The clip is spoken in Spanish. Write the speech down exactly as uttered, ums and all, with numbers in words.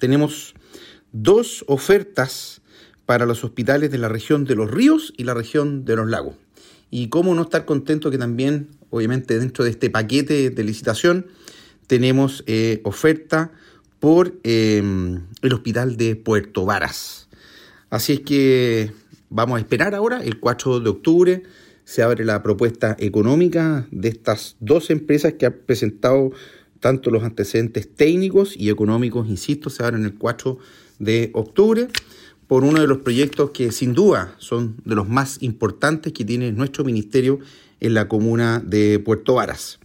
tenemos dos ofertas para los hospitales de la región de los ríos y la región de los lagos. Y cómo no estar contento que también, obviamente, dentro de este paquete de licitación tenemos eh, oferta por eh, el hospital de Puerto Varas. Así es que vamos a esperar ahora, el cuatro de octubre se abre la propuesta económica de estas dos empresas que han presentado tanto los antecedentes técnicos y económicos, insisto, se abren el cuatro de octubre por uno de los proyectos que sin duda son de los más importantes que tiene nuestro ministerio en la comuna de Puerto Varas.